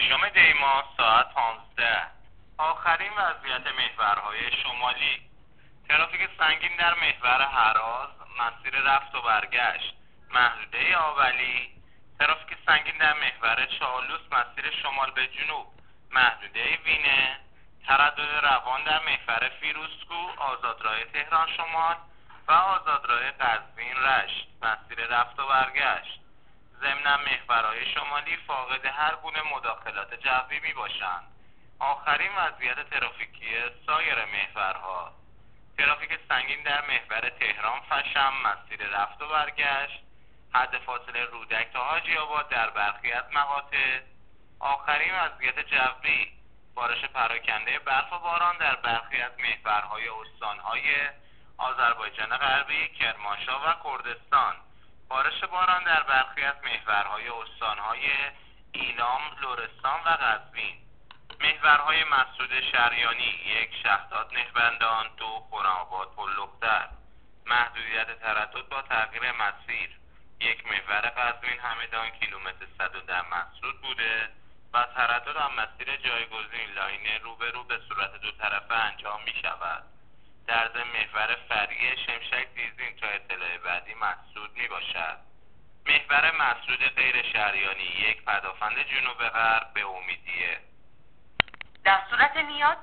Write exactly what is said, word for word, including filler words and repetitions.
ششم دی ماه ساعت پانزده. آخرین وضعیت محورهای شمالی. ترافیک سنگین در محور هراز، مسیر رفت و برگشت محدوده آولی. ترافیک سنگین در محور چالوس، مسیر شمال به جنوب محدوده وینه. تردد روان در محور فیروزکوه، آزادراه تهران شمال و آزادراه قزوین رشت، مسیر رفت و برگشت. ضمن محورهای شمالی فاقد هر گونه مداخلات جوی می باشند. آخرین وضعیت ترافیکی سایر محورها: ترافیک سنگین در محور تهران فشم، مسیر رفت و برگشت، حد فاصله رودک تا حاجی آباد در برخی از مقاطع. آخرین وضعیت جوی: بارش پراکنده برف و باران در برخی از محورهای استانهای آذربایجان غربی، کرمانشاه و کردستان. بارش باران در برخی از محورهای استانهای ایلام، لرستان و قزوین. محورهای مسعود شریانی: یک شهداد نهبندان، دو خرم‌آباد پل‌لختر. محدودیت تردد با تغییر مسیر: یک محور قزوین همدان کیلومتر صد و ده مسدود بوده و تردد از مسیر جایگزین لاین روبرو به صورت دو طرفه انجام می شود. در ضمن محور فرعی شمشک دیزین تا اطلاع بعدی مسدود می باشد. محور مسدود غیر شریانی: یک پدافند جنوب غرب به امیدیه. در صورت نیاز